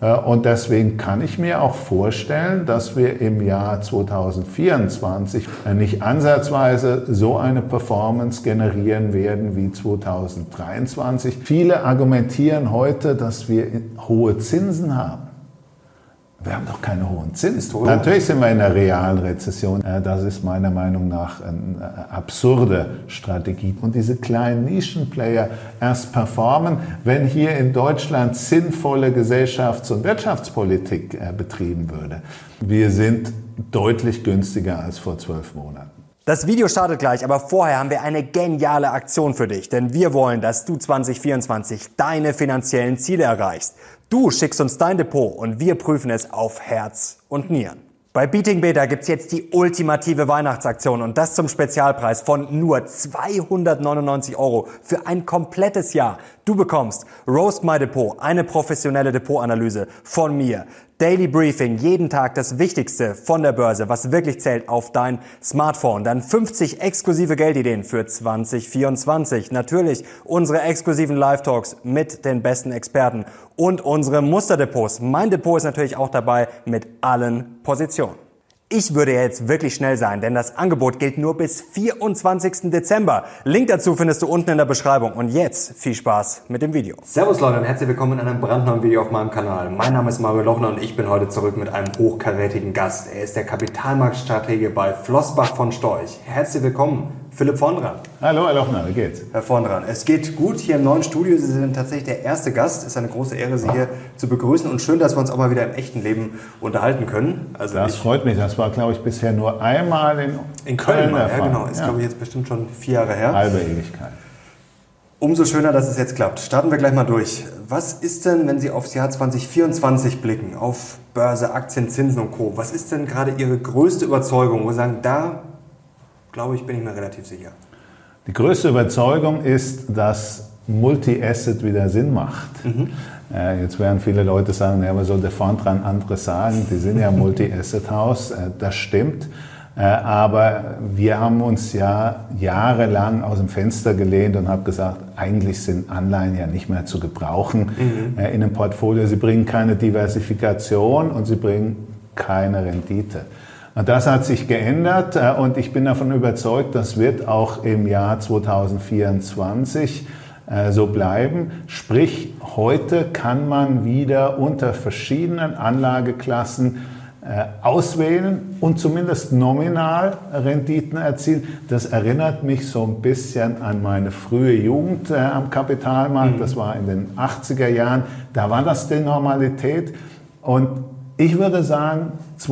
Und deswegen kann ich mir auch vorstellen, dass wir im Jahr 2024 nicht ansatzweise so eine Performance generieren werden wie 2023. Viele argumentieren heute, dass wir hohe Zinsen haben. Wir haben doch keine hohen Zinsen. Natürlich sind wir in einer realen Rezession. Das ist meiner Meinung nach eine absurde Strategie. Und diese kleinen Nischenplayer erst performen, wenn hier in Deutschland sinnvolle Gesellschafts- und Wirtschaftspolitik betrieben würde. Wir sind deutlich günstiger als vor 12 Monaten. Das Video startet gleich, aber vorher haben wir eine geniale Aktion für dich. Denn wir wollen, dass du 2024 deine finanziellen Ziele erreichst. Du schickst uns dein Depot und wir prüfen es auf Herz und Nieren. Bei Beating Beta gibt's jetzt die ultimative Weihnachtsaktion und das zum Spezialpreis von nur 299 € für ein komplettes Jahr. Du bekommst Roast My Depot, eine professionelle Depotanalyse von mir. Daily Briefing, jeden Tag das Wichtigste von der Börse, was wirklich zählt, auf dein Smartphone. Dann 50 exklusive Geldideen für 2024. Natürlich unsere exklusiven Live-Talks mit den besten Experten und unsere Musterdepots. Mein Depot ist natürlich auch dabei mit allen Positionen. Ich würde jetzt wirklich schnell sein, denn das Angebot gilt nur bis 24. Dezember. Link dazu findest du unten in der Beschreibung. Und jetzt viel Spaß mit dem Video. Servus Leute und herzlich willkommen in einem brandneuen Video auf meinem Kanal. Mein Name ist Mario Lochner und ich bin heute zurück mit einem hochkarätigen Gast. Er ist der Kapitalmarktstratege bei Flossbach von Storch. Herzlich willkommen, Philipp Vondran. Hallo, Herr Lochner, wie geht's? Herr Vondran, es geht gut hier im neuen Studio. Sie sind tatsächlich der erste Gast. Es ist eine große Ehre, Sie hier zu begrüßen und schön, dass wir uns auch mal wieder im echten Leben unterhalten können. Also das freut mich. Das war, glaube ich, bisher nur einmal in Köln. Ja, genau. Ist, glaube ich, jetzt bestimmt schon 4 Jahre her. Halbe Ewigkeit. Umso schöner, dass es jetzt klappt. Starten wir gleich mal durch. Was ist denn, wenn Sie aufs Jahr 2024 blicken, auf Börse, Aktien, Zinsen und Co., was ist denn gerade Ihre größte Überzeugung, wo Sie sagen, da, glaube ich, bin ich mir relativ sicher? Die größte Überzeugung ist, dass Multi-Asset wieder Sinn macht. Jetzt werden viele Leute sagen, ja, aber soll der Vondran anderes sagen? Die sind ja Multi-Asset-Haus. Das stimmt. Aber wir haben uns ja jahrelang aus dem Fenster gelehnt und haben gesagt, eigentlich sind Anleihen ja nicht mehr zu gebrauchen in einem Portfolio. Sie bringen keine Diversifikation und sie bringen keine Rendite. Und das hat sich geändert und ich bin davon überzeugt, das wird auch im Jahr 2024 so bleiben. Sprich, heute kann man wieder unter verschiedenen Anlageklassen auswählen und zumindest nominal Renditen erzielen. Das erinnert mich so ein bisschen an meine frühe Jugend am Kapitalmarkt. Das war in den 80er Jahren. Da war das die Normalität. Und ich würde sagen,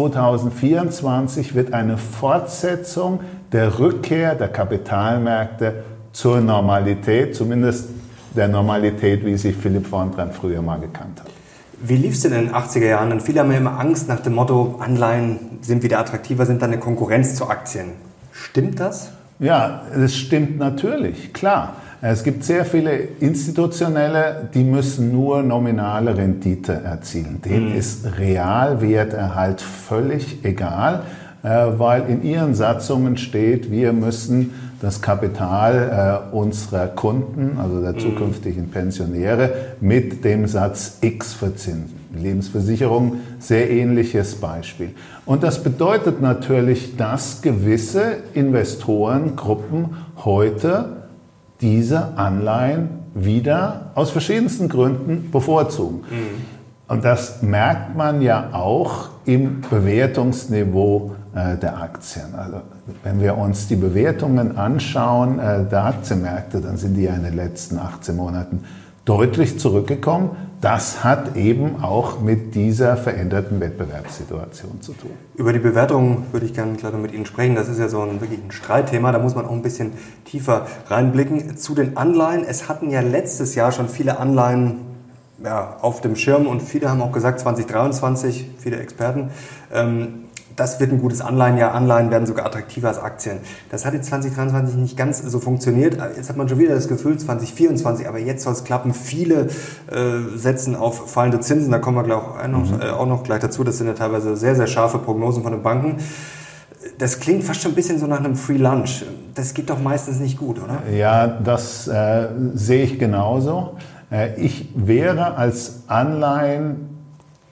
2024 wird eine Fortsetzung der Rückkehr der Kapitalmärkte zur Normalität, zumindest der Normalität, wie sie Philipp Vondran früher mal gekannt hat. Wie lief es denn in den 80er Jahren? Denn viele haben ja immer Angst nach dem Motto, Anleihen sind wieder attraktiver, sind dann eine Konkurrenz zu Aktien. Stimmt das? Ja, es stimmt natürlich, klar. Es gibt sehr viele Institutionelle, die müssen nur nominale Rendite erzielen. Denen ist Realwerterhalt völlig egal, weil in ihren Satzungen steht, wir müssen das Kapital unserer Kunden, also der zukünftigen Pensionäre, mit dem Satz X verzinsen. Lebensversicherung, sehr ähnliches Beispiel. Und das bedeutet natürlich, dass gewisse Investorengruppen heute diese Anleihen wieder aus verschiedensten Gründen bevorzugen. Und das merkt man ja auch im Bewertungsniveau der Aktien. Also wenn wir uns die Bewertungen anschauen der Aktienmärkte, dann sind die ja in den letzten 18 Monaten deutlich zurückgekommen. Das hat eben auch mit dieser veränderten Wettbewerbssituation zu tun. Über die Bewertung würde ich gerne gleich mit Ihnen sprechen. Das ist ja so wirklich ein Streitthema. Da muss man auch ein bisschen tiefer reinblicken. Zu den Anleihen. Es hatten ja letztes Jahr schon viele Anleihen auf dem Schirm und viele haben auch gesagt, 2023, viele Experten, das wird ein gutes Anleihenjahr. Anleihen werden sogar attraktiver als Aktien. Das hat jetzt 2023 nicht ganz so funktioniert. Jetzt hat man schon wieder das Gefühl, 2024, aber jetzt soll es klappen. Viele setzen auf fallende Zinsen. Da kommen wir auch noch gleich dazu. Das sind ja teilweise sehr, sehr scharfe Prognosen von den Banken. Das klingt fast schon ein bisschen so nach einem Free Lunch. Das geht doch meistens nicht gut, oder? Ja, das sehe ich genauso. Ich wäre als Anleihen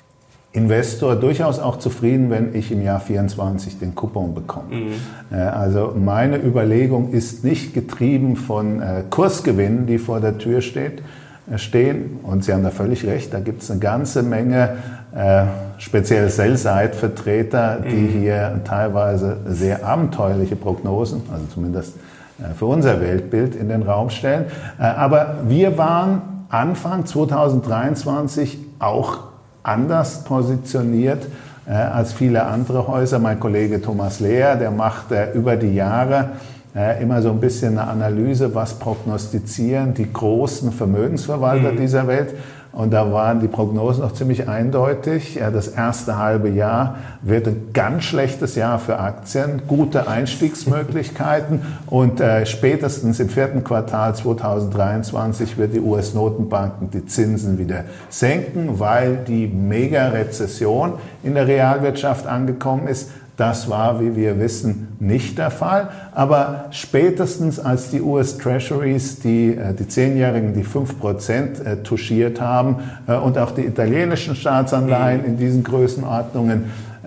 Investor durchaus auch zufrieden, wenn ich im Jahr 24 den Coupon bekomme. Also meine Überlegung ist nicht getrieben von Kursgewinnen, die vor der Tür stehen. Und Sie haben da völlig recht, da gibt es eine ganze Menge speziell Sell-Side-Vertreter, die hier teilweise sehr abenteuerliche Prognosen, also zumindest für unser Weltbild, in den Raum stellen. Aber wir waren Anfang 2023 auch anders positioniert als viele andere Häuser. Mein Kollege Thomas Lehr, der macht über die Jahre immer so ein bisschen eine Analyse, was prognostizieren die großen Vermögensverwalter dieser Welt. Und da waren die Prognosen auch ziemlich eindeutig. Das erste halbe Jahr wird ein ganz schlechtes Jahr für Aktien, gute Einstiegsmöglichkeiten und spätestens im 4. Quartal 2023 wird die US-Notenbanken die Zinsen wieder senken, weil die Mega-Rezession in der Realwirtschaft angekommen ist. Das war, wie wir wissen, nicht der Fall. Aber spätestens als die US-Treasuries, die 10-Jährigen, die 5% touchiert haben und auch die italienischen Staatsanleihen in diesen Größenordnungen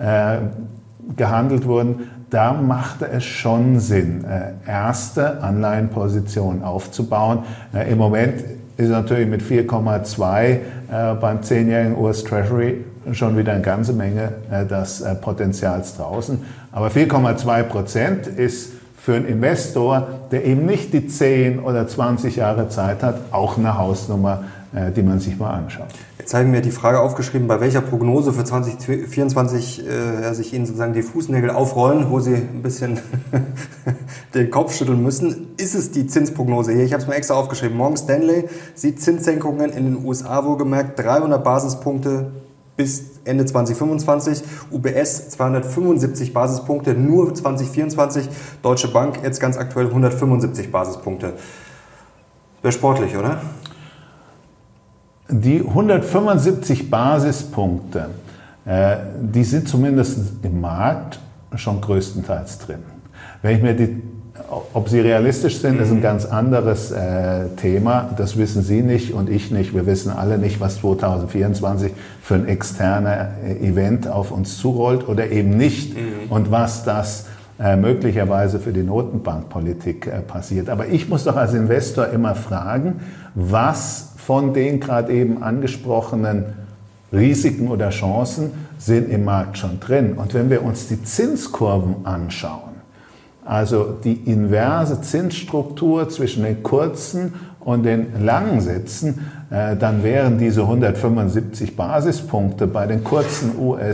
gehandelt wurden, da machte es schon Sinn, erste Anleihenpositionen aufzubauen. Im Moment ist natürlich mit 4,2 beim 10-jährigen US-Treasury schon wieder eine ganze Menge des Potenzials draußen. Aber 4,2% ist für einen Investor, der eben nicht die 10 oder 20 Jahre Zeit hat, auch eine Hausnummer, die man sich mal anschaut. Jetzt haben wir die Frage aufgeschrieben, bei welcher Prognose für 2024 sich Ihnen sozusagen die Fußnägel aufrollen, wo Sie ein bisschen den Kopf schütteln müssen. Ist es die Zinsprognose hier? Ich habe es mir extra aufgeschrieben. Morgan Stanley sieht Zinssenkungen in den USA wohlgemerkt 300 Basispunkte bis Ende 2025, UBS 275 Basispunkte, nur 2024, Deutsche Bank jetzt ganz aktuell 175 Basispunkte. Wäre sportlich, oder? Die 175 Basispunkte, die sind zumindest im Markt schon größtenteils drin. Wenn ich mir ob sie realistisch sind, ist ein ganz anderes Thema. Das wissen Sie nicht und ich nicht. Wir wissen alle nicht, was 2024 für ein externer Event auf uns zurollt oder eben nicht und was das möglicherweise für die Notenbankpolitik passiert. Aber ich muss doch als Investor immer fragen, was von den gerade eben angesprochenen Risiken oder Chancen sind im Markt schon drin. Und wenn wir uns die Zinskurven anschauen, also die inverse Zinsstruktur zwischen den kurzen und den langen Sätzen, dann wären diese 175 Basispunkte bei den kurzen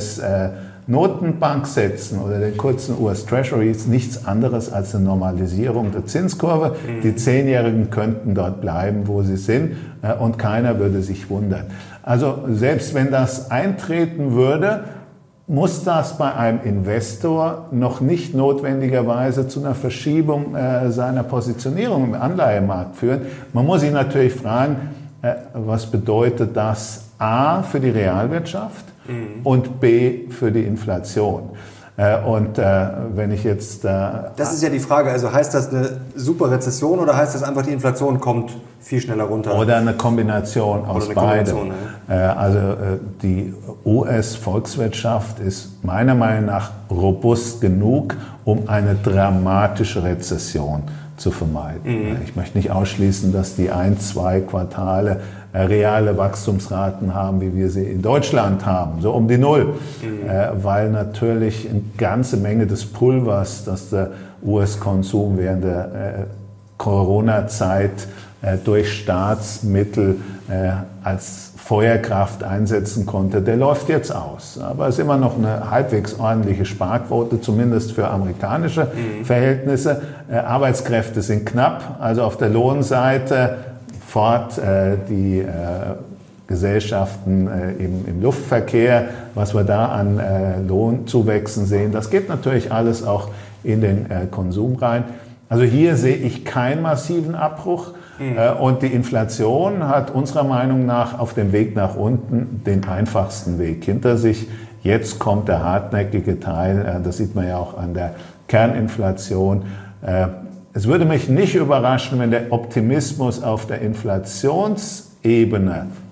US-Notenbanksätzen oder den kurzen US-Treasuries nichts anderes als eine Normalisierung der Zinskurve. Die 10-Jährigen könnten dort bleiben, wo sie sind, und keiner würde sich wundern. Also selbst wenn das eintreten würde, muss das bei einem Investor noch nicht notwendigerweise zu einer Verschiebung seiner Positionierung im Anleihemarkt führen. Man muss sich natürlich fragen, was bedeutet das A für die Realwirtschaft und B für die Inflation. Und wenn ich jetzt... das ist ja die Frage, also heißt das eine super Rezession oder heißt das einfach, die Inflation kommt viel schneller runter? Oder eine Kombination aus beidem. Also die US-Volkswirtschaft ist meiner Meinung nach robust genug, um eine dramatische Rezession zu vermeiden. Ich möchte nicht ausschließen, dass die 1-2 Quartale reale Wachstumsraten haben, wie wir sie in Deutschland haben, so um die Null, weil natürlich eine ganze Menge des Pulvers, das der US-Konsum während der Corona-Zeit durch Staatsmittel als Feuerkraft einsetzen konnte, der läuft jetzt aus. Aber es ist immer noch eine halbwegs ordentliche Sparquote, zumindest für amerikanische Verhältnisse. Arbeitskräfte sind knapp, also auf der Lohnseite Ford, die Gesellschaften im Luftverkehr, was wir da an Lohnzuwächsen sehen, das geht natürlich alles auch in den Konsum rein. Also hier sehe ich keinen massiven Abbruch. Und die Inflation hat unserer Meinung nach auf dem Weg nach unten den einfachsten Weg hinter sich. Jetzt kommt der hartnäckige Teil, das sieht man ja auch an der Kerninflation. Es würde mich nicht überraschen, wenn der Optimismus auf der Inflationsebene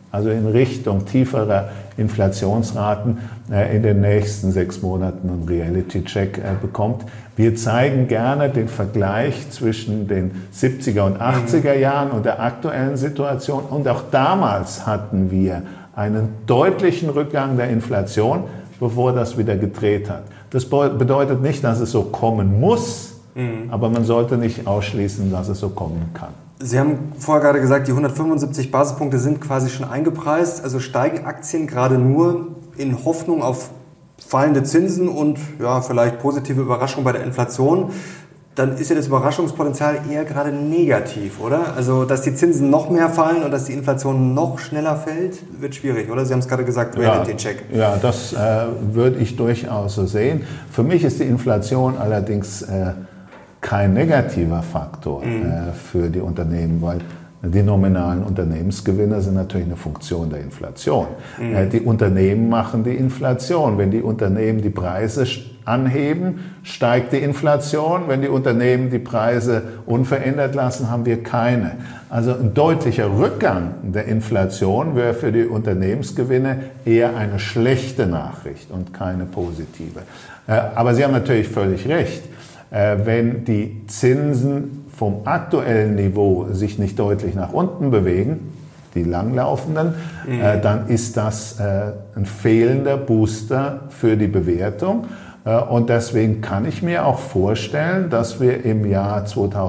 also in Richtung tieferer Inflationsraten, in den nächsten 6 Monaten einen Reality-Check bekommt. Wir zeigen gerne den Vergleich zwischen den 70er und 80er Jahren und der aktuellen Situation. Und auch damals hatten wir einen deutlichen Rückgang der Inflation, bevor das wieder gedreht hat. Das bedeutet nicht, dass es so kommen muss, aber man sollte nicht ausschließen, dass es so kommen kann. Sie haben vorher gerade gesagt, die 175 Basispunkte sind quasi schon eingepreist. Also steigen Aktien gerade nur in Hoffnung auf fallende Zinsen und ja, vielleicht positive Überraschung bei der Inflation. Dann ist ja das Überraschungspotenzial eher gerade negativ, oder? Also, dass die Zinsen noch mehr fallen und dass die Inflation noch schneller fällt, wird schwierig, oder? Sie haben es gerade gesagt, Reality-Check. Ja, das würde ich durchaus so sehen. Für mich ist die Inflation allerdings kein negativer Faktor für die Unternehmen, weil die nominalen Unternehmensgewinne sind natürlich eine Funktion der Inflation. Die Unternehmen machen die Inflation. Wenn die Unternehmen die Preise anheben, steigt die Inflation. Wenn die Unternehmen die Preise unverändert lassen, haben wir keine. Also ein deutlicher Rückgang der Inflation wäre für die Unternehmensgewinne eher eine schlechte Nachricht und keine positive. Aber Sie haben natürlich völlig recht. Wenn die Zinsen vom aktuellen Niveau sich nicht deutlich nach unten bewegen, die langlaufenden, dann ist das ein fehlender Booster für die Bewertung. Und deswegen kann ich mir auch vorstellen, dass wir im Jahr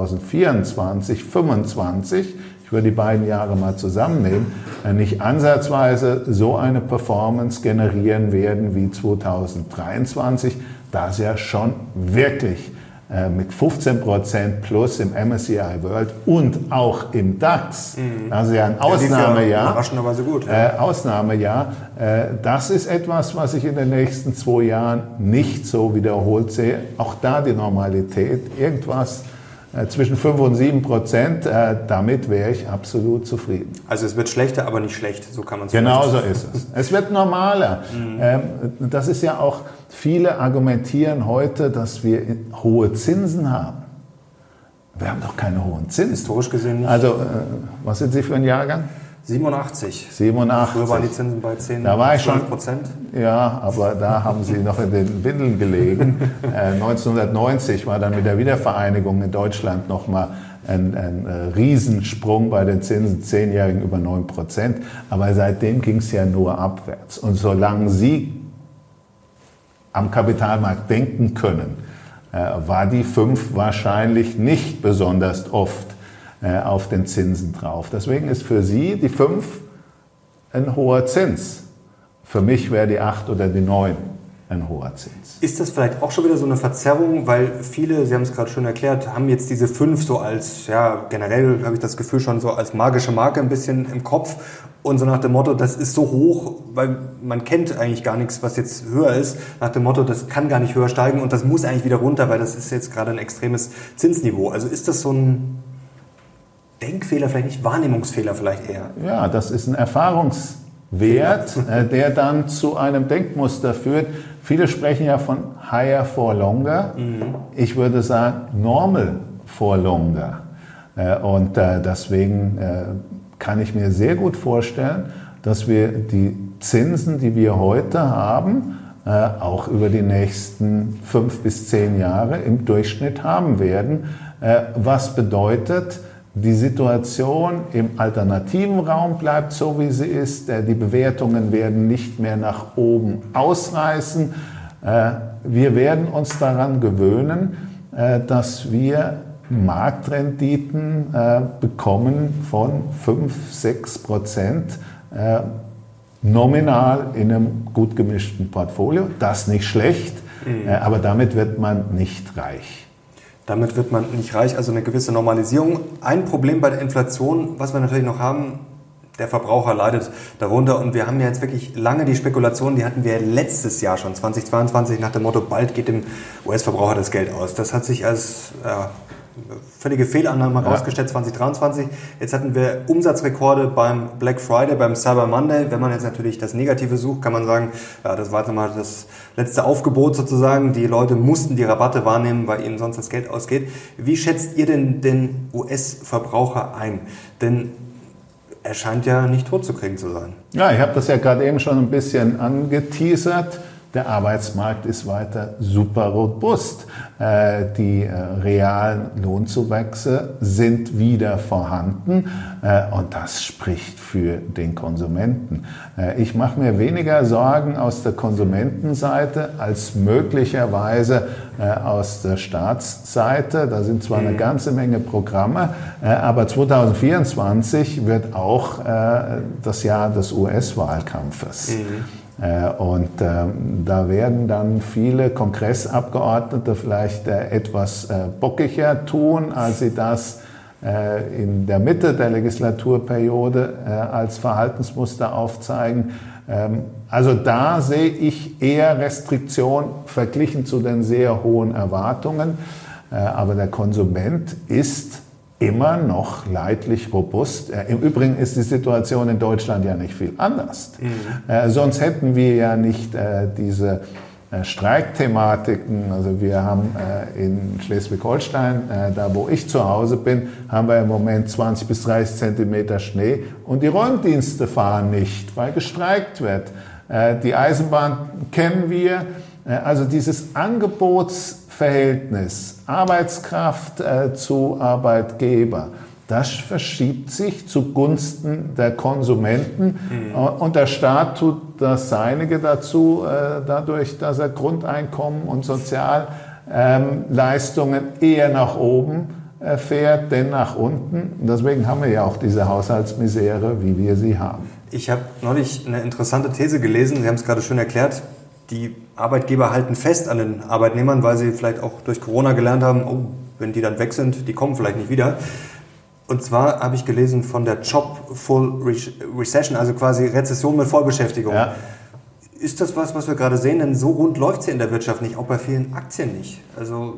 2024, 2025, ich würde die beiden Jahre mal zusammennehmen, nicht ansatzweise so eine Performance generieren werden wie 2023, da es ja schon wirklich mit 15% plus im MSCI World und auch im DAX, also ja ein Ausnahmejahr, überraschenderweise gut, ja. Ausnahmejahr, das ist etwas, was ich in den nächsten 2 Jahren nicht so wiederholt sehe. Auch da die Normalität, irgendwas zwischen 5 und 7%, damit wäre ich absolut zufrieden. Also es wird schlechter, aber nicht schlecht, so kann man es sagen. Genau so ist es. Es wird normaler. Das ist ja auch, viele argumentieren heute, dass wir hohe Zinsen haben. Wir haben doch keine hohen Zinsen. Historisch gesehen nicht. Also, was sind Sie für ein Jahrgang? 87. 87. Früher waren die Zinsen bei 10, da war ich 12%. Ja, aber da haben Sie noch in den Windeln gelegen. 1990 war dann mit der Wiedervereinigung in Deutschland nochmal ein Riesensprung bei den Zinsen, 10-Jährigen über 9%. Aber seitdem ging es ja nur abwärts. Und solange Sie am Kapitalmarkt denken können, war die 5 wahrscheinlich nicht besonders oft auf den Zinsen drauf. Deswegen ist für Sie die 5 ein hoher Zins. Für mich wäre die 8 oder die 9 ein hoher Zins. Ist das vielleicht auch schon wieder so eine Verzerrung, weil viele, Sie haben es gerade schon erklärt, haben jetzt diese 5 so als, ja, generell habe ich das Gefühl schon so als magische Marke ein bisschen im Kopf und so nach dem Motto, das ist so hoch, weil man kennt eigentlich gar nichts, was jetzt höher ist, nach dem Motto, das kann gar nicht höher steigen und das muss eigentlich wieder runter, weil das ist jetzt gerade ein extremes Zinsniveau. Also ist das so ein Denkfehler, vielleicht nicht Wahrnehmungsfehler vielleicht eher? Ja, das ist ein Erfahrungswert, der dann zu einem Denkmuster führt. Viele sprechen ja von higher for longer. Ich würde sagen normal for longer. Und deswegen kann ich mir sehr gut vorstellen, dass wir die Zinsen, die wir heute haben, auch über die nächsten 5 bis 10 Jahre im Durchschnitt haben werden. Was bedeutet, die Situation im alternativen Raum bleibt so, wie sie ist. Die Bewertungen werden nicht mehr nach oben ausreißen. Wir werden uns daran gewöhnen, dass wir Marktrenditen bekommen von 5-6% nominal in einem gut gemischten Portfolio. Das nicht schlecht, aber damit wird man nicht reich. Damit wird man nicht reich, also eine gewisse Normalisierung. Ein Problem bei der Inflation, was wir natürlich noch haben, der Verbraucher leidet darunter. Und wir haben ja jetzt wirklich lange die Spekulation, die hatten wir letztes Jahr schon, 2022, nach dem Motto, bald geht dem US-Verbraucher das Geld aus. Das hat sich als völlige Fehlannahme herausgestellt, 2023. Jetzt hatten wir Umsatzrekorde beim Black Friday, beim Cyber Monday. Wenn man jetzt natürlich das Negative sucht, kann man sagen, ja, das war jetzt nochmal das letzte Aufgebot sozusagen. Die Leute mussten die Rabatte wahrnehmen, weil ihnen sonst das Geld ausgeht. Wie schätzt ihr denn den US-Verbraucher ein? Denn er scheint ja nicht tot zu kriegen zu sein. Ja, ich habe das ja gerade eben schon ein bisschen angeteasert. Der Arbeitsmarkt ist weiter super robust. Die realen Lohnzuwächse sind wieder vorhanden und das spricht für den Konsumenten. Ich mache mir weniger Sorgen aus der Konsumentenseite als möglicherweise aus der Staatsseite. Da sind zwar eine ganze Menge Programme, aber 2024 wird auch das Jahr des US-Wahlkampfes. Und da werden dann viele Kongressabgeordnete vielleicht etwas bockiger tun, als sie das in der Mitte der Legislaturperiode als Verhaltensmuster aufzeigen. Also da sehe ich eher Restriktion verglichen zu den sehr hohen Erwartungen. Aber der Konsument ist immer noch leidlich robust. Im Übrigen ist die Situation in Deutschland ja nicht viel anders. Sonst hätten wir ja nicht diese Streikthematiken. Also wir haben in Schleswig-Holstein, da wo ich zu Hause bin, haben wir im Moment 20 bis 30 Zentimeter Schnee und die Räumdienste fahren nicht, weil gestreikt wird. Die Eisenbahn kennen wir. Also dieses Angebotsverhältnis Arbeitskraft zu Arbeitgeber, das verschiebt sich zugunsten der Konsumenten und der Staat tut das Seinige dazu, dadurch, dass er Grundeinkommen und Sozialleistungen eher nach oben fährt, denn nach unten. Deswegen haben wir ja auch diese Haushaltsmisere, wie wir sie haben. Ich habe neulich eine interessante These gelesen, Sie haben es gerade schön erklärt. Die Arbeitgeber halten fest an den Arbeitnehmern, weil sie vielleicht auch durch Corona gelernt haben, oh, wenn die dann weg sind, die kommen vielleicht nicht wieder. Und zwar habe ich gelesen von der Job Full Recession, also quasi Rezession mit Vollbeschäftigung. Ja. Ist das was wir gerade sehen? Denn so rund läuft es ja in der Wirtschaft nicht, auch bei vielen Aktien nicht. Also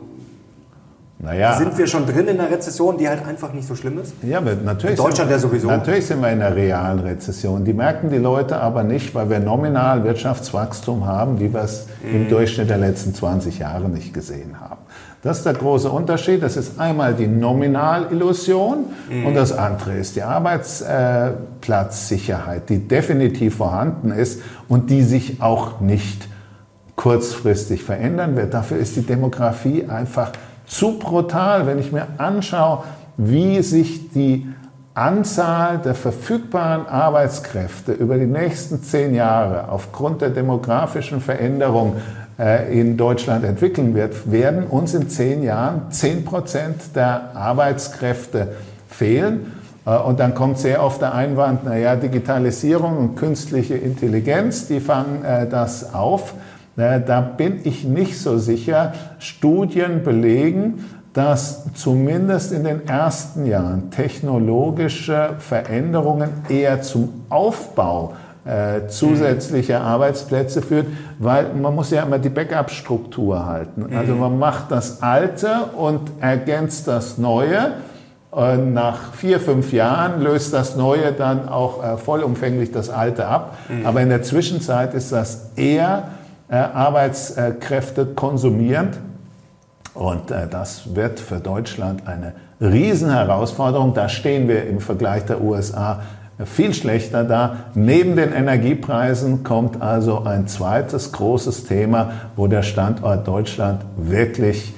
sind wir schon drin in einer Rezession, die halt einfach nicht so schlimm ist? Ja, aber natürlich. In Deutschland ja sowieso. Natürlich sind wir in einer realen Rezession. Die merken die Leute aber nicht, weil wir nominal Wirtschaftswachstum haben, wie wir es im Durchschnitt der letzten 20 Jahre nicht gesehen haben. Das ist der große Unterschied. Das ist einmal die Nominalillusion und das andere ist die Arbeitsplatzsicherheit, die definitiv vorhanden ist und die sich auch nicht kurzfristig verändern wird. Dafür ist die Demografie einfach zu brutal, wenn ich mir anschaue, wie sich die Anzahl der verfügbaren Arbeitskräfte über die nächsten 10 Jahre aufgrund der demografischen Veränderung in Deutschland entwickeln wird, werden uns in 10 Jahren 10% der Arbeitskräfte fehlen. Und dann kommt sehr oft der Einwand, naja, Digitalisierung und künstliche Intelligenz, die fangen das auf. Da bin ich nicht so sicher. Studien belegen, dass zumindest in den ersten Jahren technologische Veränderungen eher zum Aufbau zusätzlicher Arbeitsplätze führt, weil man muss ja immer die Backup-Struktur halten. Also man macht das Alte und ergänzt das Neue. Nach 4, 5 Jahren löst das Neue dann auch vollumfänglich das Alte ab. Aber in der Zwischenzeit ist das eher Arbeitskräfte konsumierend. Und das wird für Deutschland eine Riesenherausforderung. Da stehen wir im Vergleich der USA viel schlechter da. Neben den Energiepreisen kommt also ein zweites großes Thema, wo der Standort Deutschland wirklich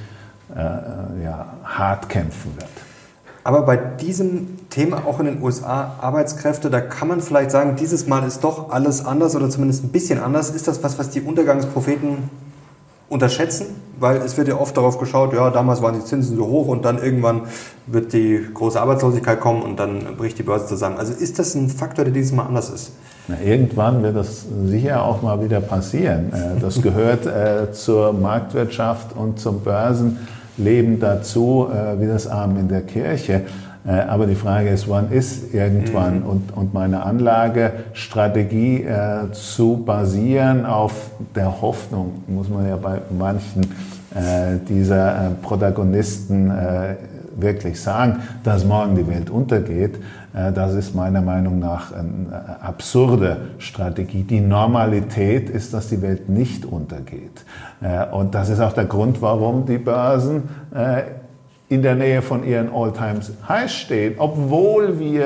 hart kämpfen wird. Aber bei diesem Thema auch in den USA Arbeitskräfte, da kann man vielleicht sagen, dieses Mal ist doch alles anders oder zumindest ein bisschen anders. Ist das was die Untergangspropheten unterschätzen? Weil es wird ja oft darauf geschaut, ja, damals waren die Zinsen so hoch und dann irgendwann wird die große Arbeitslosigkeit kommen und dann bricht die Börse zusammen. Also ist das ein Faktor, der dieses Mal anders ist? Na, irgendwann wird das sicher auch mal wieder passieren. Das gehört zur Marktwirtschaft und zum Börsenleben dazu, wie das Amen in der Kirche. Aber die Frage ist, wann ist irgendwann? Und meine Anlagestrategie zu basieren auf der Hoffnung, muss man ja bei manchen dieser Protagonisten wirklich sagen, dass morgen die Welt untergeht, das ist meiner Meinung nach eine absurde Strategie. Die Normalität ist, dass die Welt nicht untergeht. Und das ist auch der Grund, warum die Börsen in der Nähe von ihren All-Time-Highs stehen, obwohl wir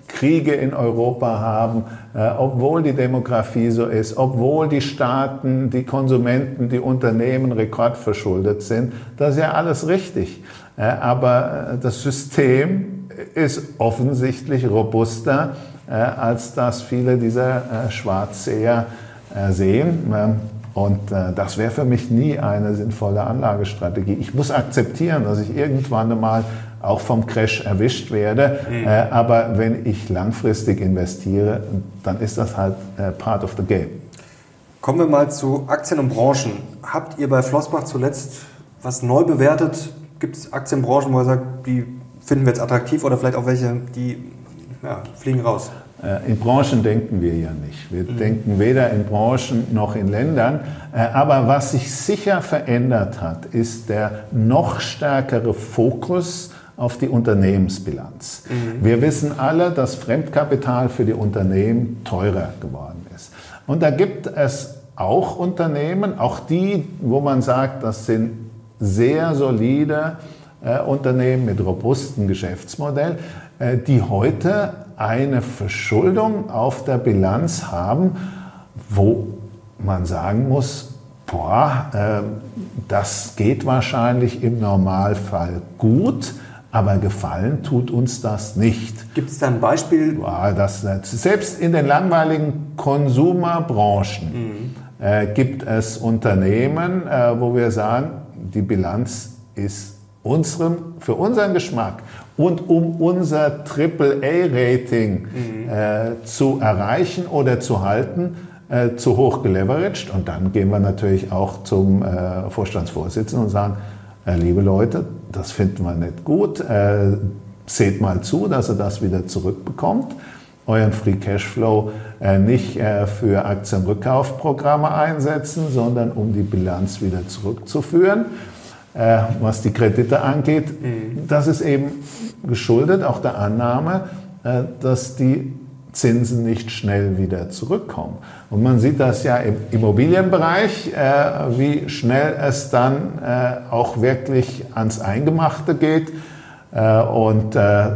Kriege in Europa haben, obwohl die Demografie so ist, obwohl die Staaten, die Konsumenten, die Unternehmen rekordverschuldet sind. Das ist ja alles richtig. Aber das System ist offensichtlich robuster, als das viele dieser Schwarzseher sehen. Und das wäre für mich nie eine sinnvolle Anlagestrategie. Ich muss akzeptieren, dass ich irgendwann einmal auch vom Crash erwischt werde. Aber wenn ich langfristig investiere, dann ist das halt part of the game. Kommen wir mal zu Aktien und Branchen. Habt ihr bei Flossbach zuletzt was neu bewertet? Gibt es Aktienbranchen, wo ihr sagt, die finden wir jetzt attraktiv oder vielleicht auch welche, die fliegen raus? In Branchen denken wir ja nicht. Wir denken weder in Branchen noch in Ländern. Aber was sich sicher verändert hat, ist der noch stärkere Fokus auf die Unternehmensbilanz. Wir wissen alle, dass Fremdkapital für die Unternehmen teurer geworden ist. Und da gibt es auch Unternehmen, auch die, wo man sagt, das sind sehr solide Unternehmen mit robustem Geschäftsmodell, die heute eine Verschuldung auf der Bilanz haben, wo man sagen muss, das geht wahrscheinlich im Normalfall gut, aber gefallen tut uns das nicht. Gibt es da ein Beispiel? Selbst in den langweiligen Konsumerbranchen gibt es Unternehmen, wo wir sagen, die Bilanz ist für unseren Geschmack und um unser AAA-Rating zu erreichen oder zu halten, zu hoch geleveraged. Und dann gehen wir natürlich auch zum Vorstandsvorsitzenden und sagen, liebe Leute, das finden wir nicht gut. Seht mal zu, dass ihr das wieder zurückbekommt. Euren Free Cashflow nicht für Aktienrückkaufprogramme einsetzen, sondern um die Bilanz wieder zurückzuführen. Was die Kredite angeht, das ist eben geschuldet auch der Annahme, dass die Zinsen nicht schnell wieder zurückkommen. Und man sieht das ja im Immobilienbereich, wie schnell es dann auch wirklich ans Eingemachte geht. Und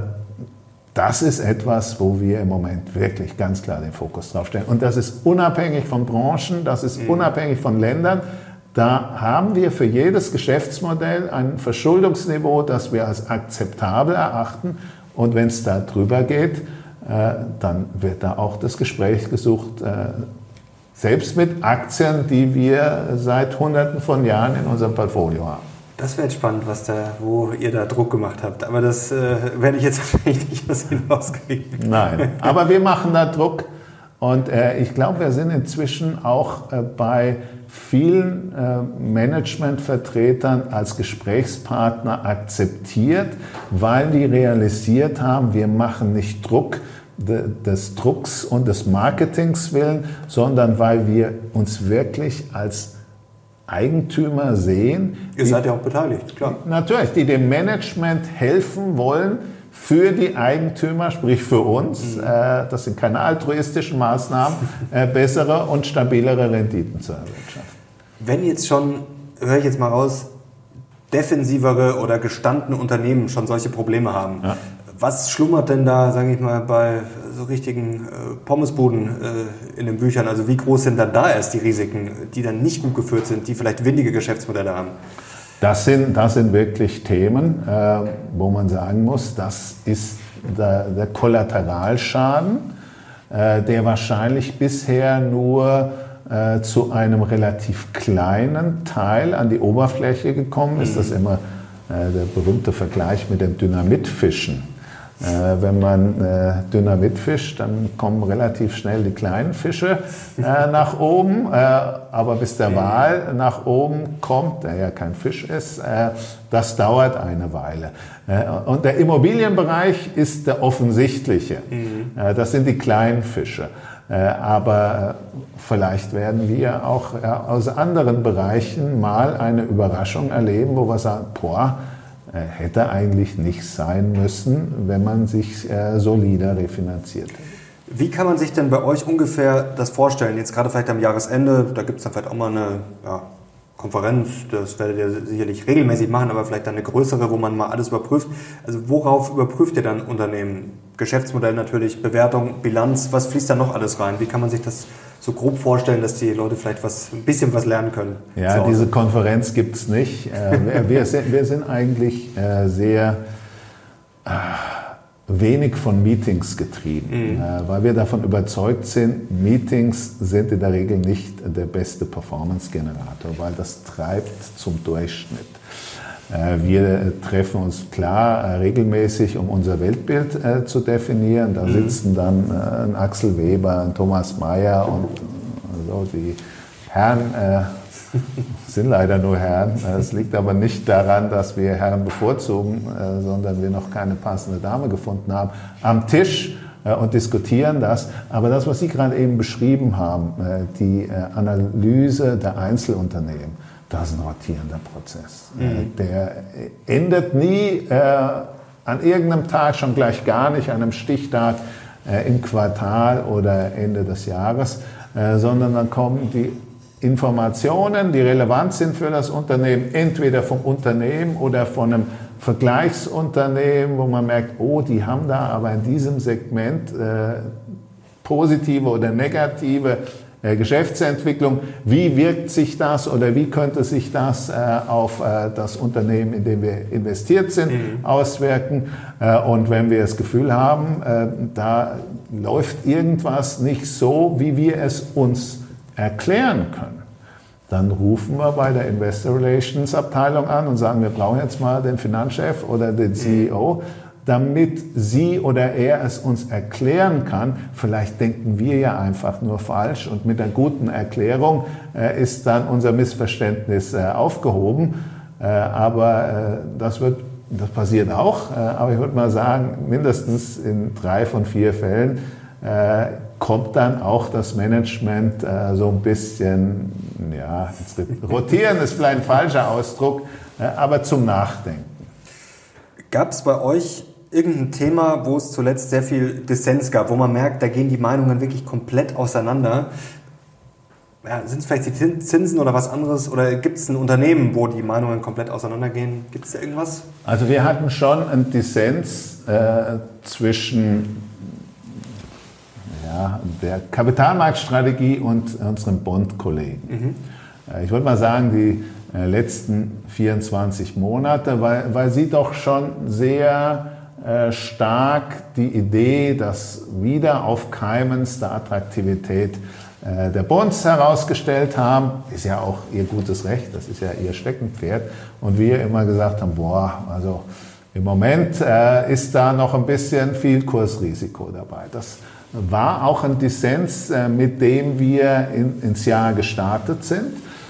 das ist etwas, wo wir im Moment wirklich ganz klar den Fokus drauf stellen. Und das ist unabhängig von Branchen, das ist unabhängig von Ländern. Da haben wir für jedes Geschäftsmodell ein Verschuldungsniveau, das wir als akzeptabel erachten. Und wenn es da drüber geht, dann wird da auch das Gespräch gesucht, selbst mit Aktien, die wir seit Hunderten von Jahren in unserem Portfolio haben. Das wäre spannend, wo ihr da Druck gemacht habt. Aber das werde ich jetzt wahrscheinlich nicht was hinauskriegen. Nein, aber wir machen da Druck. Und ich glaube, wir sind inzwischen auch bei vielen Managementvertretern als Gesprächspartner akzeptiert, weil die realisiert haben, wir machen nicht Druck des Drucks und des Marketings willen, sondern weil wir uns wirklich als Eigentümer sehen. Ihr seid ja auch beteiligt, klar. Natürlich, die dem Management helfen wollen, für die Eigentümer, sprich für uns, das sind keine altruistischen Maßnahmen, bessere und stabilere Renditen zu erwirtschaften. Wenn jetzt schon, höre ich jetzt mal raus, defensivere oder gestandene Unternehmen schon solche Probleme haben, was schlummert denn da, sage ich mal, bei so richtigen Pommesbuden in den Büchern? Also wie groß sind dann da erst die Risiken, die dann nicht gut geführt sind, die vielleicht windige Geschäftsmodelle haben? Das sind wirklich Themen, wo man sagen muss, das ist der Kollateralschaden, der wahrscheinlich bisher nur zu einem relativ kleinen Teil an die Oberfläche gekommen ist. Das ist immer der berühmte Vergleich mit dem Dynamitfischen. Wenn man Dynamit fischt, dann kommen relativ schnell die kleinen Fische nach oben. Aber bis der Wal nach oben kommt, der ja kein Fisch ist, das dauert eine Weile. Und der Immobilienbereich ist der offensichtliche. Das sind die kleinen Fische. Aber vielleicht werden wir auch aus anderen Bereichen mal eine Überraschung erleben, wo wir sagen, hätte eigentlich nicht sein müssen, wenn man sich solider refinanziert hätte. Wie kann man sich denn bei euch ungefähr das vorstellen? Jetzt gerade vielleicht am Jahresende, da gibt es dann vielleicht auch mal eine Konferenz, das werdet ihr sicherlich regelmäßig machen, aber vielleicht dann eine größere, wo man mal alles überprüft. Also worauf überprüft ihr dann Unternehmen? Geschäftsmodell natürlich, Bewertung, Bilanz, was fließt da noch alles rein? Wie kann man sich das so grob vorstellen, dass die Leute vielleicht ein bisschen was lernen können? Ja, diese Konferenz gibt es nicht. Wir sind eigentlich sehr wenig von Meetings getrieben, weil wir davon überzeugt sind, Meetings sind in der Regel nicht der beste Performance-Generator, weil das treibt zum Durchschnitt. Wir treffen uns klar regelmäßig, um unser Weltbild zu definieren. Da sitzen dann ein Axel Weber, ein Thomas Mayer und so die Herren. Sind leider nur Herren. Es liegt aber nicht daran, dass wir Herren bevorzugen, sondern wir noch keine passende Dame gefunden haben, am Tisch und diskutieren das. Aber das, was Sie gerade eben beschrieben haben, die Analyse der Einzelunternehmen, das ist ein rotierender Prozess. Der endet nie an irgendeinem Tag, schon gleich gar nicht an einem Stichtag im Quartal oder Ende des Jahres, sondern dann kommen die Informationen, die relevant sind für das Unternehmen, entweder vom Unternehmen oder von einem Vergleichsunternehmen, wo man merkt, oh, die haben da aber in diesem Segment positive oder negative Geschäftsentwicklung. Wie wirkt sich das oder wie könnte sich das auf das Unternehmen, in dem wir investiert sind, auswirken? Und wenn wir das Gefühl haben, da läuft irgendwas nicht so, wie wir es uns erklären können, dann rufen wir bei der Investor Relations Abteilung an und sagen, wir brauchen jetzt mal den Finanzchef oder den CEO, damit sie oder er es uns erklären kann. Vielleicht denken wir ja einfach nur falsch und mit einer guten Erklärung ist dann unser Missverständnis aufgehoben. Aber das passiert auch. Aber ich würde mal sagen, mindestens in 3 von 4 Fällen kommt dann auch das Management so ein bisschen, ja, rotieren ist vielleicht ein falscher Ausdruck, aber zum Nachdenken. Gab es bei euch irgendein Thema, wo es zuletzt sehr viel Dissens gab, wo man merkt, da gehen die Meinungen wirklich komplett auseinander? Ja, sind es vielleicht die Zinsen oder was anderes? Oder gibt es ein Unternehmen, wo die Meinungen komplett auseinandergehen? Gibt es da irgendwas? Also wir hatten schon einen Dissens zwischen der Kapitalmarktstrategie und unseren Bond-Kollegen. Ich würde mal sagen, die letzten 24 Monate, weil sie doch schon sehr stark die Idee des Wiederaufkeimens der Attraktivität der Bonds herausgestellt haben. Ist ja auch ihr gutes Recht, das ist ja ihr Steckenpferd. Und wir immer gesagt haben, also im Moment ist da noch ein bisschen viel Kursrisiko dabei. Das war auch ein Dissens, mit dem wir ins Jahr gestartet sind.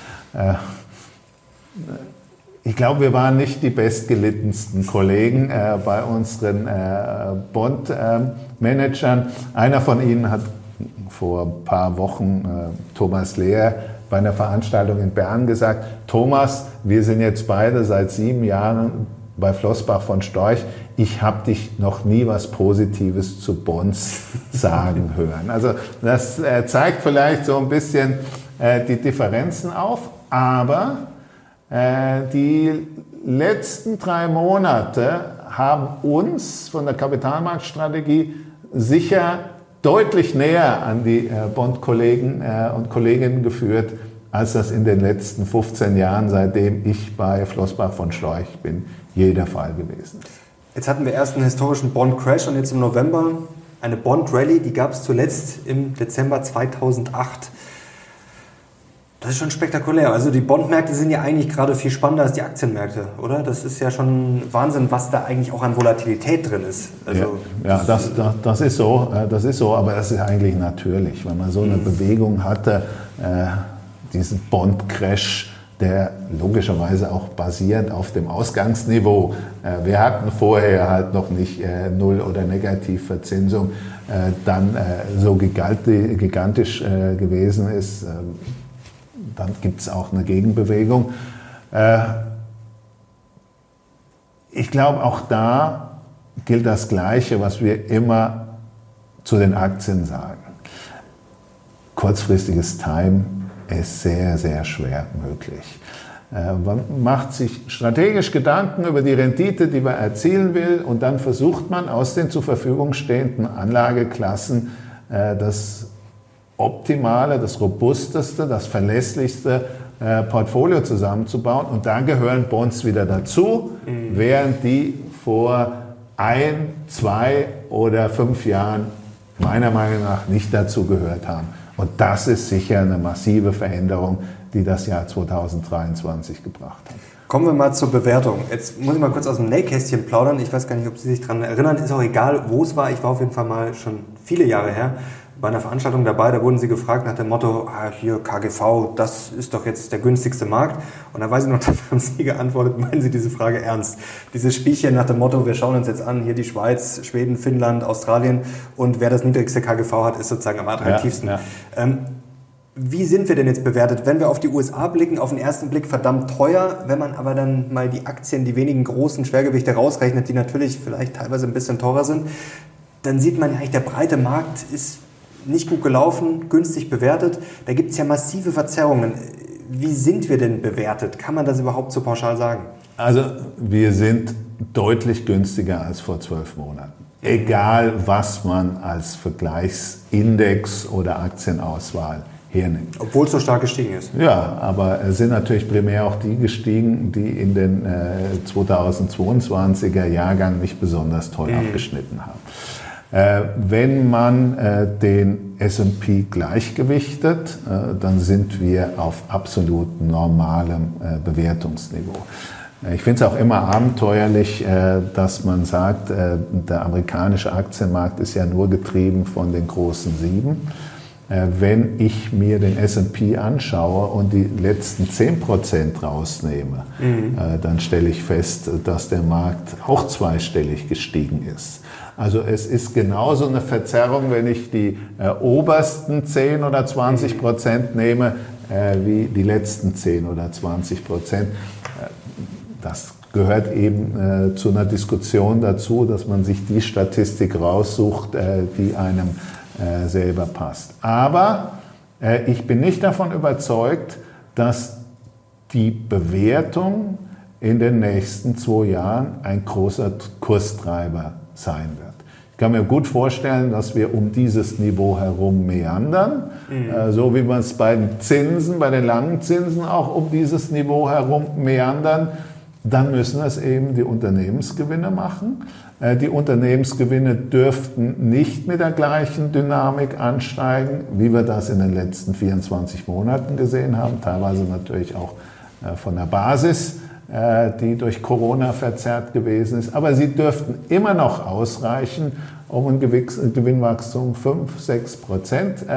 Ich glaube, wir waren nicht die bestgelittensten Kollegen bei unseren Bond-Managern. Einer von ihnen hat vor ein paar Wochen Thomas Lehr bei einer Veranstaltung in Bern gesagt, Thomas, wir sind jetzt beide seit 7 Jahren bei Flossbach von Storch, ich habe dich noch nie was Positives zu Bonds sagen hören. Also das zeigt vielleicht so ein bisschen die Differenzen auf, aber die letzten 3 Monate haben uns von der Kapitalmarktstrategie sicher deutlich näher an die Bond-Kollegen und Kolleginnen geführt, als das in den letzten 15 Jahren, seitdem ich bei Flossbach von Storch bin, je der Fall gewesen ist. Jetzt hatten wir erst einen historischen Bond-Crash und jetzt im November eine Bond-Rally, die gab es zuletzt im Dezember 2008. Das ist schon spektakulär. Also die Bondmärkte sind ja eigentlich gerade viel spannender als die Aktienmärkte, oder? Das ist ja schon Wahnsinn, was da eigentlich auch an Volatilität drin ist. Also das ist so, aber das ist eigentlich natürlich, wenn man so eine Bewegung hatte, diesen Bond-Crash, der logischerweise auch basiert auf dem Ausgangsniveau. Wir hatten vorher halt noch nicht Null- oder Negativverzinsung, dann so gigantisch gewesen ist. Dann gibt es auch eine Gegenbewegung. Ich glaube, auch da gilt das Gleiche, was wir immer zu den Aktien sagen. Kurzfristiges Time ist sehr, sehr schwer möglich. Man macht sich strategisch Gedanken über die Rendite, die man erzielen will, und dann versucht man aus den zur Verfügung stehenden Anlageklassen das optimale, das robusteste, das verlässlichste Portfolio zusammenzubauen. Und da gehören Bonds wieder dazu, während die vor 1, 2 oder 5 Jahren meiner Meinung nach nicht dazu gehört haben. Und das ist sicher eine massive Veränderung, die das Jahr 2023 gebracht hat. Kommen wir mal zur Bewertung. Jetzt muss ich mal kurz aus dem Nähkästchen plaudern. Ich weiß gar nicht, ob Sie sich daran erinnern. Ist auch egal, wo es war. Ich war auf jeden Fall mal schon viele Jahre her bei einer Veranstaltung dabei. Da wurden Sie gefragt nach dem Motto, hier KGV, das ist doch jetzt der günstigste Markt. Und da weiß ich noch, da haben Sie geantwortet, meinen Sie diese Frage ernst? Dieses Spielchen nach dem Motto, wir schauen uns jetzt an, hier die Schweiz, Schweden, Finnland, Australien, und wer das niedrigste KGV hat, ist sozusagen am attraktivsten. Ja. Wie sind wir denn jetzt bewertet? Wenn wir auf die USA blicken, auf den ersten Blick verdammt teuer. Wenn man aber dann mal die Aktien, die wenigen großen Schwergewichte rausrechnet, die natürlich vielleicht teilweise ein bisschen teurer sind, dann sieht man ja eigentlich, der breite Markt ist nicht gut gelaufen, günstig bewertet. Da gibt es ja massive Verzerrungen. Wie sind wir denn bewertet? Kann man das überhaupt so pauschal sagen? Also wir sind deutlich günstiger als vor 12 Monaten. Egal, was man als Vergleichsindex oder Aktienauswahl hernimmt. Obwohl es so stark gestiegen ist. Ja, aber es sind natürlich primär auch die gestiegen, die in den 2022er Jahrgang nicht besonders toll abgeschnitten haben. Wenn man den S&P gleichgewichtet, dann sind wir auf absolut normalem Bewertungsniveau. Ich finde es auch immer abenteuerlich, dass man sagt, der amerikanische Aktienmarkt ist ja nur getrieben von den großen 7. Wenn ich mir den S&P anschaue und die letzten 10% rausnehme, dann stelle ich fest, dass der Markt auch zweistellig gestiegen ist. Also es ist genauso eine Verzerrung, wenn ich die obersten 10 oder 20% nehme, wie die letzten 10 oder 20%. Das gehört eben zu einer Diskussion dazu, dass man sich die Statistik raussucht, die einem selber passt. Aber ich bin nicht davon überzeugt, dass die Bewertung in den nächsten 2 Jahren ein großer Kurstreiber sein wird. Ich kann mir gut vorstellen, dass wir um dieses Niveau herum meandern, so wie wir es bei den Zinsen, bei den langen Zinsen auch um dieses Niveau herum meandern. Dann müssen es eben die Unternehmensgewinne machen. Die Unternehmensgewinne dürften nicht mit der gleichen Dynamik ansteigen, wie wir das in den letzten 24 Monaten gesehen haben, teilweise natürlich auch von der Basis, die durch Corona verzerrt gewesen ist. Aber sie dürften immer noch ausreichen, um ein Gewinnwachstum 5-6%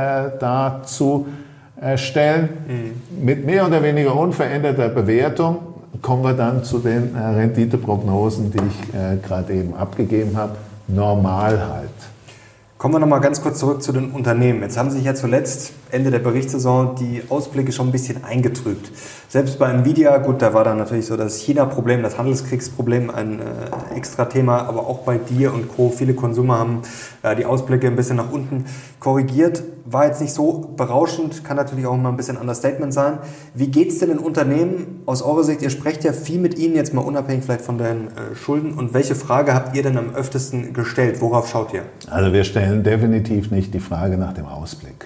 darzustellen. Mit mehr oder weniger unveränderter Bewertung kommen wir dann zu den Renditeprognosen, die ich gerade eben abgegeben habe. Normal halt. Kommen wir nochmal ganz kurz zurück zu den Unternehmen. Jetzt haben sich ja zuletzt, Ende der Berichtssaison, die Ausblicke schon ein bisschen eingetrübt. Selbst bei Nvidia, gut, da war dann natürlich so das China-Problem, das Handelskriegsproblem ein extra Thema, aber auch bei dir und Co. Viele Konsumer haben die Ausblicke ein bisschen nach unten korrigiert. War jetzt nicht so berauschend, kann natürlich auch mal ein bisschen Understatement sein. Wie geht es denn den Unternehmen aus eurer Sicht? Ihr sprecht ja viel mit ihnen, jetzt mal unabhängig vielleicht von deinen Schulden. Und welche Frage habt ihr denn am öftesten gestellt? Worauf schaut ihr? Also wir stellen definitiv nicht die Frage nach dem Ausblick.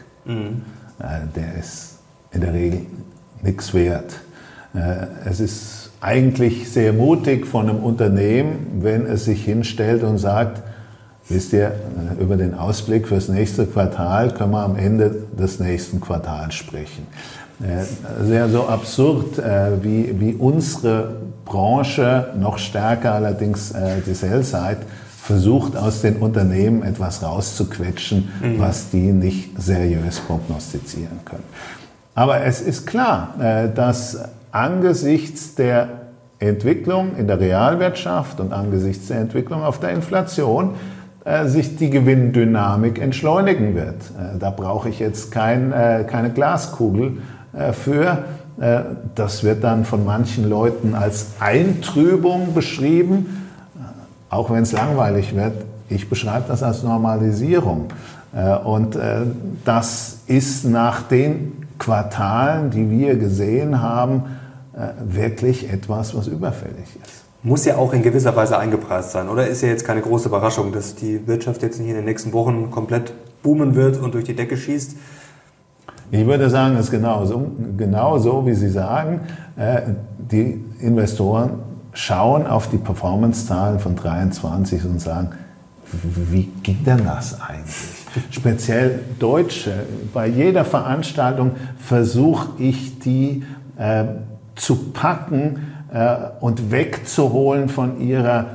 Der ist in der Regel nichts wert. Es ist eigentlich sehr mutig von einem Unternehmen, wenn es sich hinstellt und sagt, wisst ihr, über den Ausblick fürs nächste Quartal können wir am Ende des nächsten Quartals sprechen. Sehr so absurd, wie unsere Branche, noch stärker allerdings die Sell-Side, versucht aus den Unternehmen etwas rauszuquetschen, was die nicht seriös prognostizieren können. Aber es ist klar, dass angesichts der Entwicklung in der Realwirtschaft und angesichts der Entwicklung auf der Inflation sich die Gewinndynamik entschleunigen wird. Da brauche ich jetzt keine Glaskugel für. Das wird dann von manchen Leuten als Eintrübung beschrieben, auch wenn es langweilig wird. Ich beschreibe das als Normalisierung. Und das ist nach den Quartalen, die wir gesehen haben, wirklich etwas, was überfällig ist. Muss ja auch in gewisser Weise eingepreist sein, oder? Ist ja jetzt keine große Überraschung, dass die Wirtschaft jetzt nicht in den nächsten Wochen komplett boomen wird und durch die Decke schießt? Ich würde sagen, es ist genau so, wie Sie sagen. Die Investoren schauen auf die Performance-Zahlen von 23 und sagen, wie ging denn das eigentlich? Speziell Deutsche. Bei jeder Veranstaltung versuche ich, die zu packen und wegzuholen von ihrer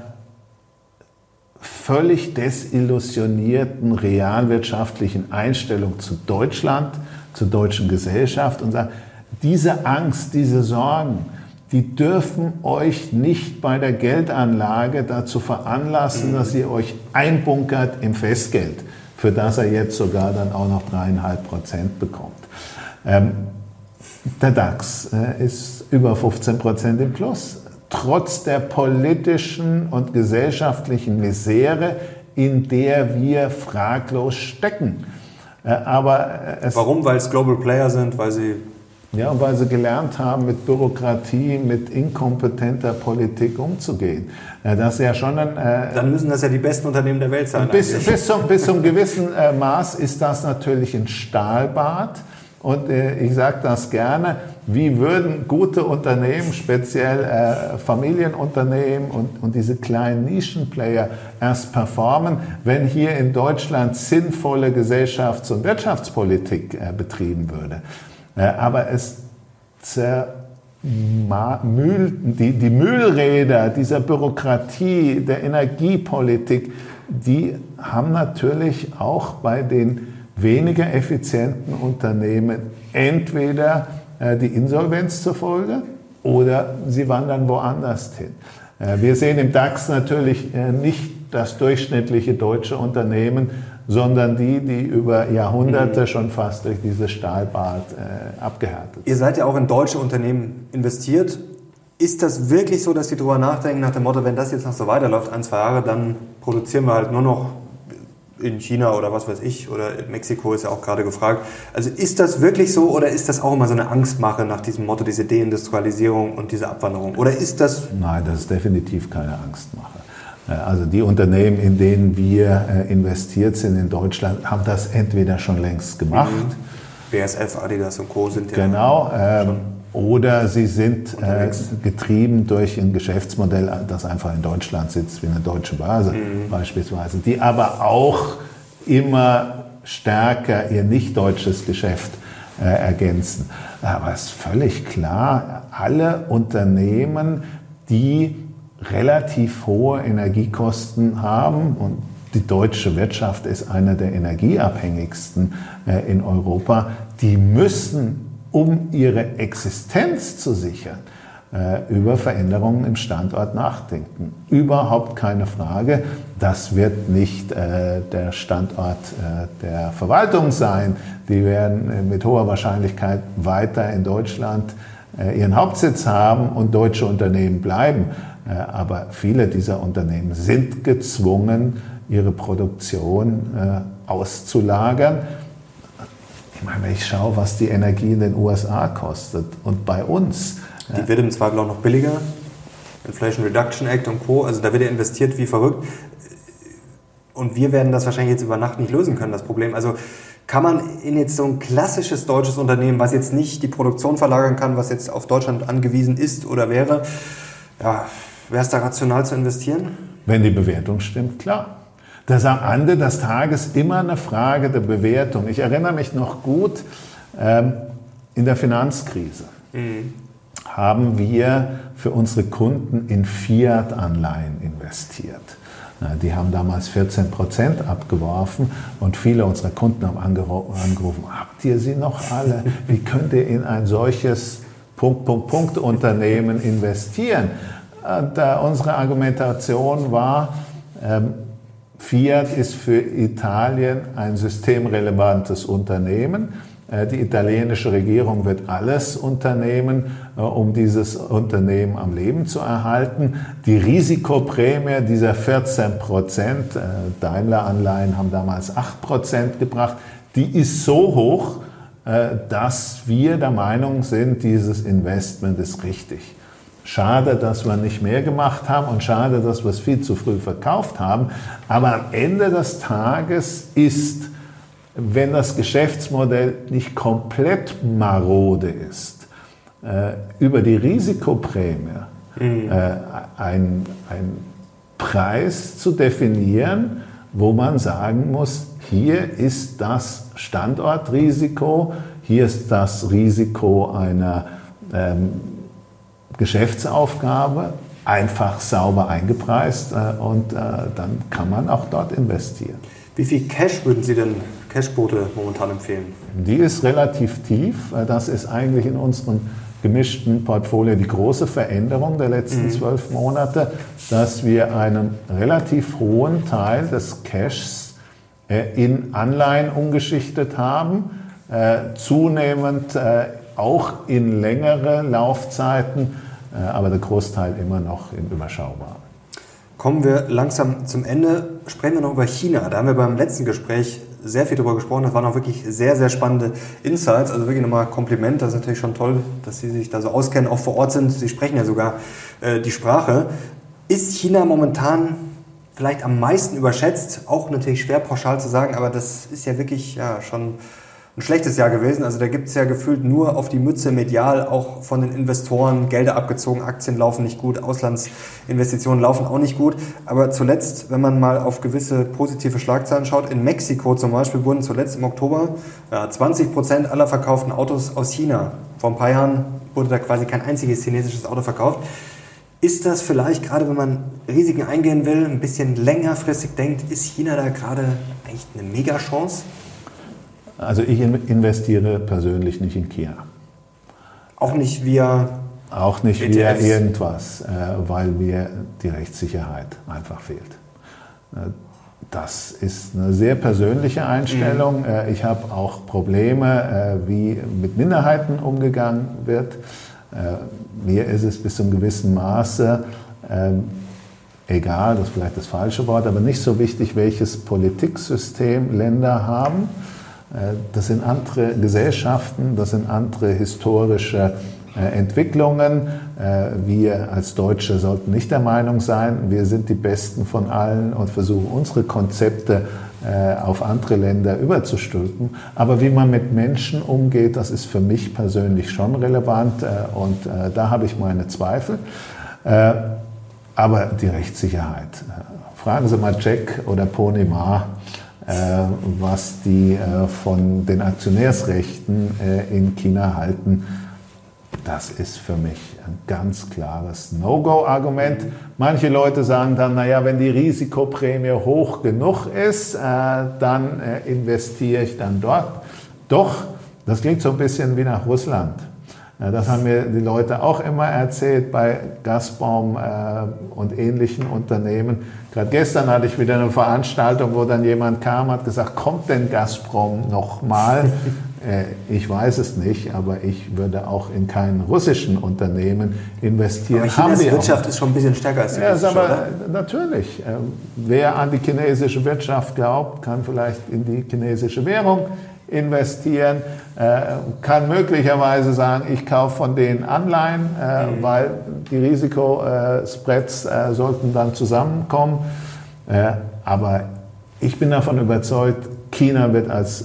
völlig desillusionierten realwirtschaftlichen Einstellung zu Deutschland, zur deutschen Gesellschaft und sagen, diese Angst, diese Sorgen, die dürfen euch nicht bei der Geldanlage dazu veranlassen, dass ihr euch einbunkert im Festgeld, für das er jetzt sogar dann auch noch 3,5% bekommt. Der DAX ist über 15% im Plus, trotz der politischen und gesellschaftlichen Misere, in der wir fraglos stecken. Warum? Weil es Global Player sind, weil sie... Ja, und weil sie gelernt haben, mit Bürokratie, mit inkompetenter Politik umzugehen. Das ist ja schon dann müssen das ja die besten Unternehmen der Welt sein. Bis zum gewissen Maß ist das natürlich ein Stahlbad. Und ich sage das gerne, wie würden gute Unternehmen, speziell Familienunternehmen und diese kleinen Nischenplayer erst performen, wenn hier in Deutschland sinnvolle Gesellschafts- und Wirtschaftspolitik betrieben würde. Aber die Mühlräder dieser Bürokratie, der Energiepolitik, die haben natürlich auch bei den weniger effizienten Unternehmen entweder die Insolvenz zur Folge oder sie wandern woanders hin. Wir sehen im DAX natürlich nicht das durchschnittliche deutsche Unternehmen, sondern die über Jahrhunderte schon fast durch dieses Stahlbad abgehärtet sind. Ihr seid ja auch in deutsche Unternehmen investiert. Ist das wirklich so, dass Sie darüber nachdenken, nach dem Motto, wenn das jetzt noch so weiterläuft, 1-2 Jahre, dann produzieren wir halt nur noch in China oder was weiß ich, oder in Mexiko ist ja auch gerade gefragt. Also ist das wirklich so oder ist das auch immer so eine Angstmache nach diesem Motto, diese Deindustrialisierung und diese Abwanderung? Oder ist das... Nein, das ist definitiv keine Angstmache. Also die Unternehmen, in denen wir investiert sind in Deutschland, haben das entweder schon längst gemacht. BASF, Adidas und Co. sind ja... Genau. Oder sie sind getrieben durch ein Geschäftsmodell, das einfach in Deutschland sitzt, wie eine deutsche Börse beispielsweise, die aber auch immer stärker ihr nicht deutsches Geschäft ergänzen. Aber es ist völlig klar, alle Unternehmen, die relativ hohe Energiekosten haben, und die deutsche Wirtschaft ist eine der energieabhängigsten in Europa, die müssen, um ihre Existenz zu sichern, über Veränderungen im Standort nachdenken. Überhaupt keine Frage. Das wird nicht der Standort der Verwaltung sein. Die werden mit hoher Wahrscheinlichkeit weiter in Deutschland ihren Hauptsitz haben und deutsche Unternehmen bleiben. Aber viele dieser Unternehmen sind gezwungen, ihre Produktion auszulagern. Ich meine, wenn ich schaue, was die Energie in den USA kostet und bei uns. Die wird im Zweifel auch noch billiger. Inflation Reduction Act und Co. Also da wird ja investiert wie verrückt. Und wir werden das wahrscheinlich jetzt über Nacht nicht lösen können, das Problem. Also kann man in jetzt so ein klassisches deutsches Unternehmen, was jetzt nicht die Produktion verlagern kann, was jetzt auf Deutschland angewiesen ist oder wäre, ja, wäre es da rational zu investieren? Wenn die Bewertung stimmt, klar. Das ist am Ende des Tages immer eine Frage der Bewertung. Ich erinnere mich noch gut, in der Finanzkrise haben wir für unsere Kunden in Fiat-Anleihen investiert. Die haben damals 14% abgeworfen und viele unserer Kunden haben angerufen, habt ihr sie noch alle? Wie könnt ihr in ein solches Unternehmen investieren? Unsere Argumentation war, Fiat ist für Italien ein systemrelevantes Unternehmen. Die italienische Regierung wird alles unternehmen, um dieses Unternehmen am Leben zu erhalten. Die Risikoprämie dieser 14%, Daimler-Anleihen haben damals 8% gebracht, die ist so hoch, dass wir der Meinung sind, dieses Investment ist richtig. Schade, dass wir nicht mehr gemacht haben und schade, dass wir es viel zu früh verkauft haben. Aber am Ende des Tages ist, wenn das Geschäftsmodell nicht komplett marode ist, über die Risikoprämie ein Preis zu definieren, wo man sagen muss, hier ist das Standortrisiko, hier ist das Risiko einer Geschäftsaufgabe einfach sauber eingepreist und dann kann man auch dort investieren. Wie viel Cash würden Sie denn, Cashquote momentan empfehlen? Die ist relativ tief. Das ist eigentlich in unserem gemischten Portfolio die große Veränderung der letzten 12 Monate, dass wir einen relativ hohen Teil des Cashs in Anleihen umgeschichtet haben, zunehmend auch in längere Laufzeiten, aber der Großteil immer noch in überschaubar. Kommen wir langsam zum Ende. Sprechen wir noch über China. Da haben wir beim letzten Gespräch sehr viel drüber gesprochen. Das waren auch wirklich sehr, sehr spannende Insights. Also wirklich nochmal Kompliment. Das ist natürlich schon toll, dass Sie sich da so auskennen, auch vor Ort sind. Sie sprechen ja sogar die Sprache. Ist China momentan vielleicht am meisten überschätzt? Auch natürlich schwer pauschal zu sagen, aber das ist ja wirklich schon ein schlechtes Jahr gewesen. Also da gibt es ja gefühlt nur auf die Mütze medial, auch von den Investoren, Gelder abgezogen, Aktien laufen nicht gut, Auslandsinvestitionen laufen auch nicht gut. Aber zuletzt, wenn man mal auf gewisse positive Schlagzeilen schaut, in Mexiko zum Beispiel wurden zuletzt im Oktober 20% aller verkauften Autos aus China. Vor ein paar Jahren wurde da quasi kein einziges chinesisches Auto verkauft. Ist das vielleicht, gerade wenn man Risiken eingehen will, ein bisschen längerfristig denkt, ist China da gerade echt eine Mega-Chance? Also ich investiere persönlich nicht in China. Auch nicht via Auch nicht via irgendwas, weil mir die Rechtssicherheit einfach fehlt. Das ist eine sehr persönliche Einstellung. Ich habe auch Probleme, wie mit Minderheiten umgegangen wird. Mir ist es bis zu einem gewissen Maße egal, das ist vielleicht das falsche Wort, aber nicht so wichtig, welches Politiksystem Länder haben. Das sind andere Gesellschaften, das sind andere historische Entwicklungen. Wir als Deutsche sollten nicht der Meinung sein, wir sind die Besten von allen und versuchen unsere Konzepte auf andere Länder überzustülpen. Aber wie man mit Menschen umgeht, das ist für mich persönlich schon relevant und da habe ich meine Zweifel. Aber die Rechtssicherheit. Fragen Sie mal Jack oder Pony Ma, was die von den Aktionärsrechten in China halten. Das ist für mich ein ganz klares No-Go-Argument. Manche Leute sagen dann, naja, wenn die Risikoprämie hoch genug ist, dann investiere ich dann dort. Doch, das klingt so ein bisschen wie nach Russland. Das haben mir die Leute auch immer erzählt bei Gazprom und ähnlichen Unternehmen. Gerade gestern hatte ich wieder eine Veranstaltung, wo dann jemand kam und hat gesagt, kommt denn Gazprom nochmal? Ich weiß es nicht, aber ich würde auch in keinen russischen Unternehmen investieren. Aber Chinas Wirtschaft ist schon ein bisschen stärker als die russische, aber oder? Natürlich. Wer an die chinesische Wirtschaft glaubt, kann vielleicht in die chinesische Währung investieren, kann möglicherweise sagen, ich kaufe von denen Anleihen, weil die Risikospreads sollten dann zusammenkommen. Aber ich bin davon überzeugt, China wird als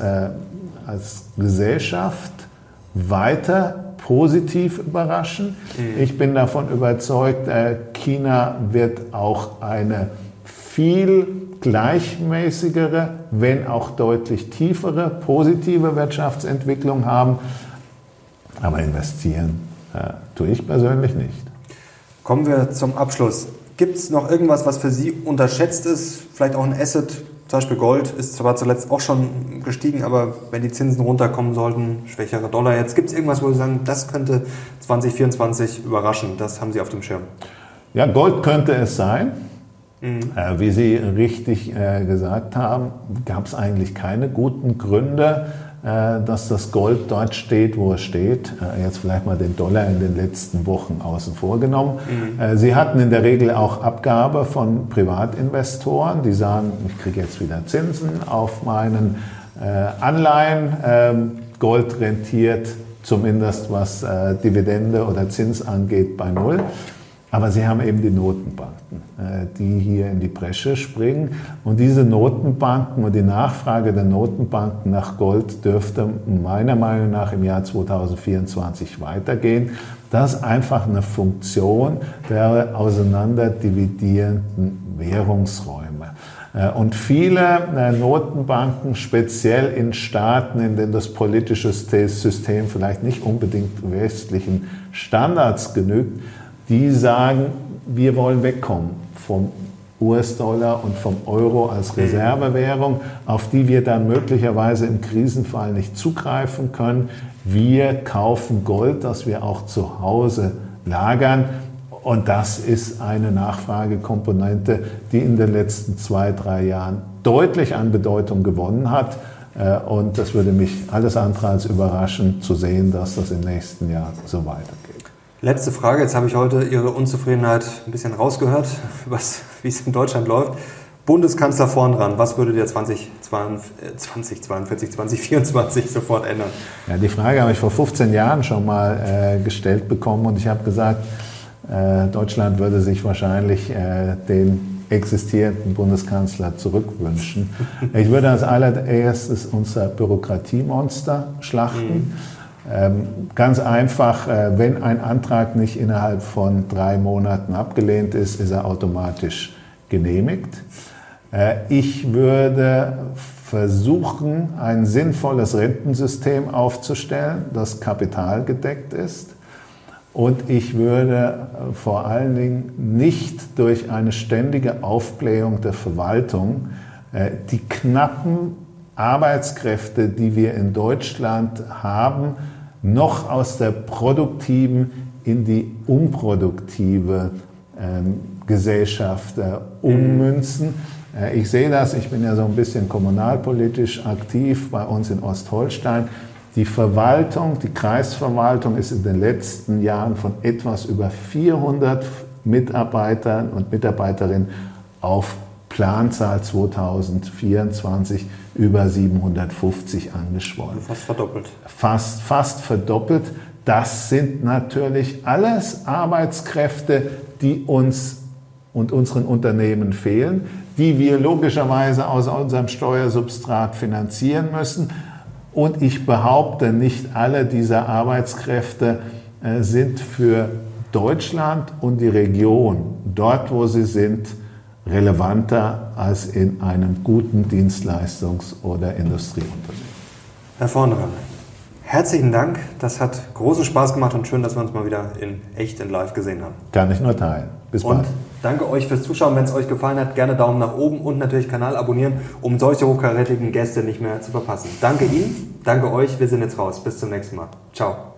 Gesellschaft weiter positiv überraschen. Ich bin davon überzeugt, China wird auch eine viel gleichmäßigere, wenn auch deutlich tiefere, positive Wirtschaftsentwicklung haben. Aber investieren tue ich persönlich nicht. Kommen wir zum Abschluss. Gibt es noch irgendwas, was für Sie unterschätzt ist? Vielleicht auch ein Asset, zum Beispiel Gold, ist zwar zuletzt auch schon gestiegen, aber wenn die Zinsen runterkommen sollten, schwächere Dollar jetzt, gibt es irgendwas, wo Sie sagen, das könnte 2024 überraschen? Das haben Sie auf dem Schirm. Ja, Gold könnte es sein. Wie Sie richtig gesagt haben, gab es eigentlich keine guten Gründe, dass das Gold dort steht, wo es steht. Jetzt vielleicht mal den Dollar in den letzten Wochen außen vor genommen. Sie hatten in der Regel auch Abgabe von Privatinvestoren, die sagen, ich kriege jetzt wieder Zinsen auf meinen Anleihen. Gold rentiert, zumindest was Dividende oder Zins angeht, bei null. Aber Sie haben eben die Notenbanken, die hier in die Bresche springen. Und diese Notenbanken und die Nachfrage der Notenbanken nach Gold dürfte meiner Meinung nach im Jahr 2024 weitergehen. Das ist einfach eine Funktion der auseinanderdividierenden Währungsräume. Und viele Notenbanken, speziell in Staaten, in denen das politische System vielleicht nicht unbedingt westlichen Standards genügt, die sagen, wir wollen wegkommen vom US-Dollar und vom Euro als Reservewährung, auf die wir dann möglicherweise im Krisenfall nicht zugreifen können. Wir kaufen Gold, das wir auch zu Hause lagern. Und das ist eine Nachfragekomponente, die in den letzten 2-3 Jahren deutlich an Bedeutung gewonnen hat. Und das würde mich alles andere als überraschen, zu sehen, dass das im nächsten Jahr so weitergeht. Letzte Frage. Jetzt habe ich heute Ihre Unzufriedenheit ein bisschen rausgehört, wie es in Deutschland läuft. Bundeskanzler vorn dran, was würde der 2024 sofort ändern? Ja, die Frage habe ich vor 15 Jahren schon mal gestellt bekommen und ich habe gesagt, Deutschland würde sich wahrscheinlich den existierenden Bundeskanzler zurückwünschen. Ich würde als allererstes unser Bürokratiemonster schlachten. Ganz einfach, wenn ein Antrag nicht innerhalb von 3 Monaten abgelehnt ist, ist er automatisch genehmigt. Ich würde versuchen, ein sinnvolles Rentensystem aufzustellen, das kapitalgedeckt ist. Und ich würde vor allen Dingen nicht durch eine ständige Aufblähung der Verwaltung die knappen Arbeitskräfte, die wir in Deutschland haben, noch aus der produktiven in die unproduktive Gesellschaft ummünzen. Ich sehe das, ich bin ja so ein bisschen kommunalpolitisch aktiv bei uns in Ostholstein. Die Verwaltung, die Kreisverwaltung ist in den letzten Jahren von etwas über 400 Mitarbeitern und Mitarbeiterinnen auf Planzahl 2024 über 750 angeschwollen. Fast verdoppelt. Fast verdoppelt. Das sind natürlich alles Arbeitskräfte, die uns und unseren Unternehmen fehlen, die wir logischerweise aus unserem Steuersubstrat finanzieren müssen. Und ich behaupte, nicht alle dieser Arbeitskräfte sind für Deutschland und die Region, dort wo sie sind, relevanter als in einem guten Dienstleistungs- oder Industrieunternehmen. Herr Vornherein, herzlichen Dank. Das hat großen Spaß gemacht und schön, dass wir uns mal wieder in echt in live gesehen haben. Kann ich nur teilen. Bis bald. Und danke euch fürs Zuschauen. Wenn es euch gefallen hat, gerne Daumen nach oben und natürlich Kanal abonnieren, um solche hochkarätigen Gäste nicht mehr zu verpassen. Danke Ihnen, danke euch. Wir sind jetzt raus. Bis zum nächsten Mal. Ciao.